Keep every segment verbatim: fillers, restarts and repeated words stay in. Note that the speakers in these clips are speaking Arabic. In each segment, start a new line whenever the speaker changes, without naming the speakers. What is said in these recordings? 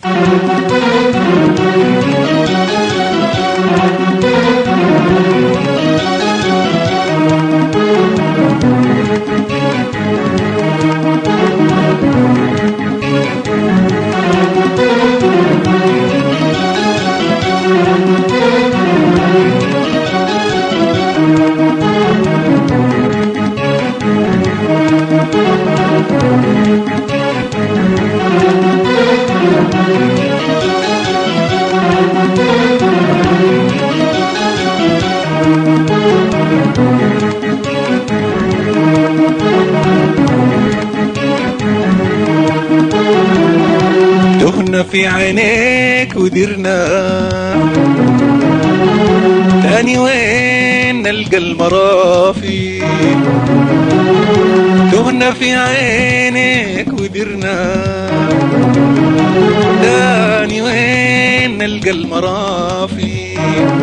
تهنا في عينيك ودرنا تاني وين نلقى المرافي. تهنا في عينيك ودرنا تاني وين نلقى المرافي.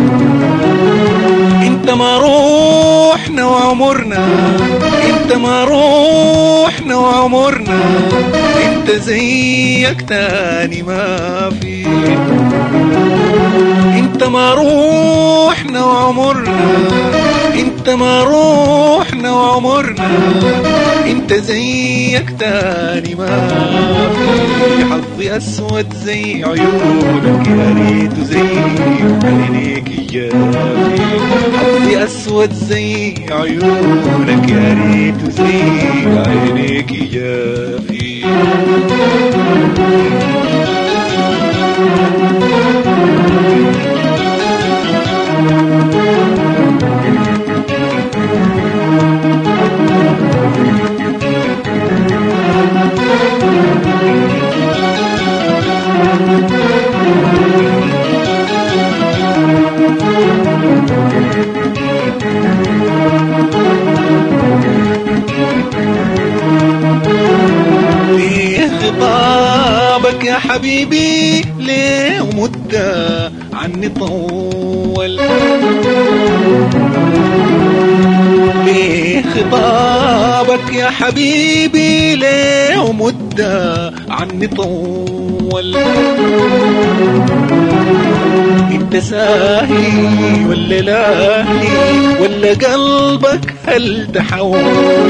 انت ما روحنا وعمرنا، انت ما روحنا وعمرنا، انت زيك تاني ما في. انت ما روحنا وعمرنا، انت ما روحنا وعمرنا، انت زيك تاني ما في. حظي اسود زي عيونك يا ريت زي عينيك جافي. حظي اسود زي عيونك يا ريت زي عينيك جافي. ليه خطابك يا حبيبي ليه مدة عني طول؟ ليه خطابك يا حبيبي ليه مدة عني طول؟ انت ساهي ولا لاهي ولا قلبك هل تحول؟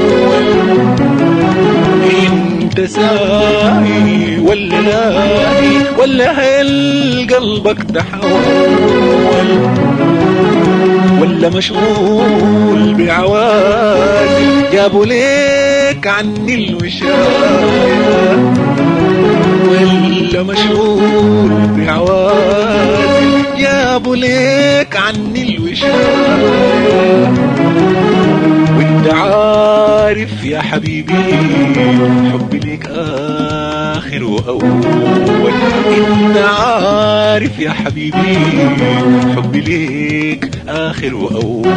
انت ساهي ولا لاهي ولا هل قلبك تحول؟ ولا مشغول بعوازل جابوا ليك عني الوشاية؟ ولا مشغول بعوازل جابوا ليك عني الوشاية؟ وانت عارف يا حبيبي حبي ليك آخر وأول. انت عارف يا حبيبي حبي ليك آخر وأول.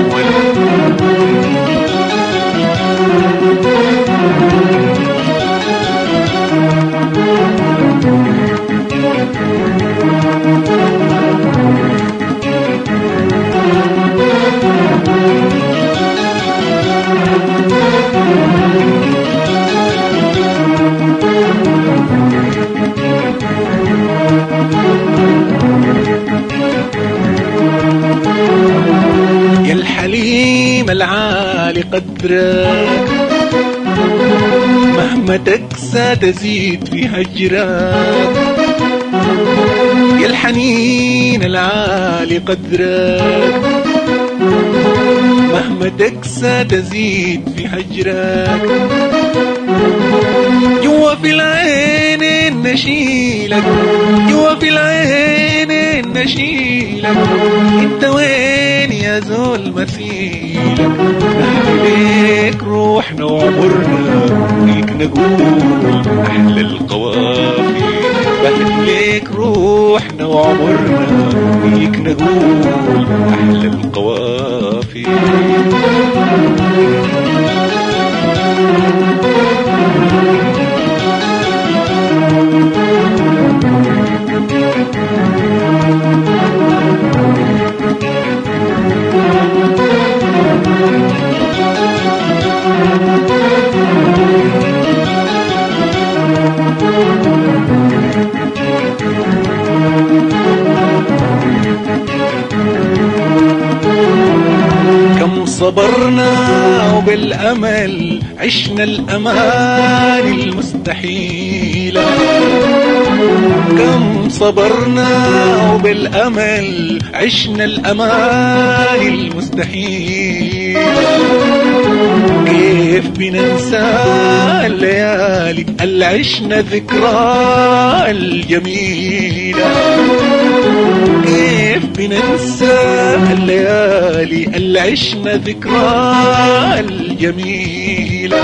يا الحليم العالي قدرك مهما تكسى تزيد في هجرك. يا الحنين العالي قدرك مهما تكسى تزيد في هجرك. جوا في العين نشيلك، جوا في العين نشيلك. انت وين يا زول مثيلك؟ نهدي روحنا وعمرنا فيك نقول أحلى القوافي. بهدلك روحنا وعمرنا فيك نقول أحلى القوافي. صبرنا وبالأمل عشنا الأمان المستحيلة، كم صبرنا وبالأمل عشنا الأمان المستحيلة. كيف بننسى الليالي اللي عشنا ذكرى الجميلة، كيف بننسى الليالي اللي عشنا ذكرى الجميلة.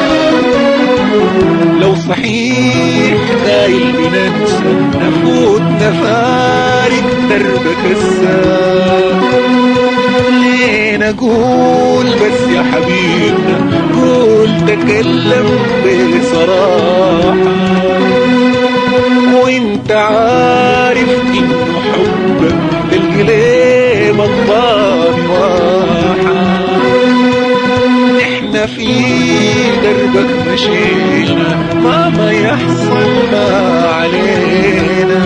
لو صحيح دايل بننسى نفوت نفارق دربك السام، ليه نقول بس يا حبيبنا قول تكلم بصراحة، وانت عارف انه حبك للقلب الضامي واحة. نحنا في دربك مشينا مهما يحصل ما علينا.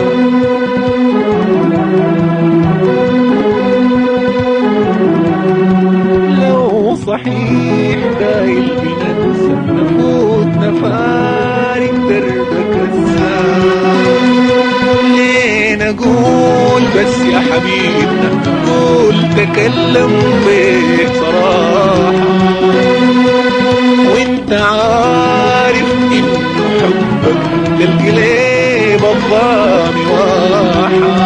لو صحيح دايل بننسى نفوت نفارق دربك الزمان، ليه نقول بس يا حبيبنا قول تكلم بصراحة، وانت عارف انه حبك للقلب الضامي واحة.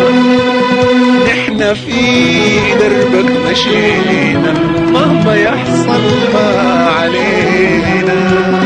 نحنا في دربك مشينا مهما يحصل ما علينا.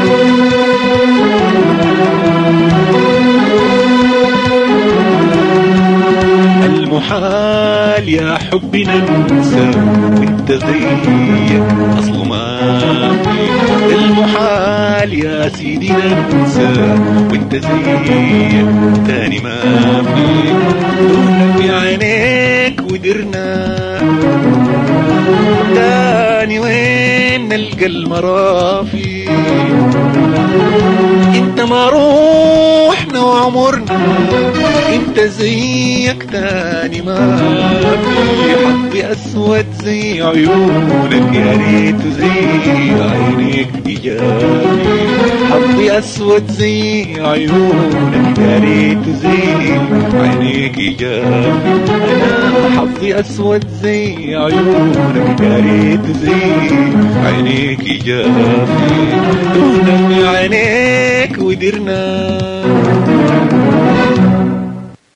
المحال يا حبي ننسى وانت زيك اصله ما في، المحال يا سيدي ننسى وانت زيك تاني ما في. دورنا في عينيك ودرنا تاني وين نلقى المرافي. انت ما روحنا وعمرنا انت زيك تاني ما في. حظي اسود زي عيونك يا ريت زي عينيك ايجابي، حظي اسود زي عيونك يا ريت زي عينيك ايجابي. انا حظي اسود زي عيونك يا ريت زي عينيك ايجابي. دهنا في عينيك ودرنا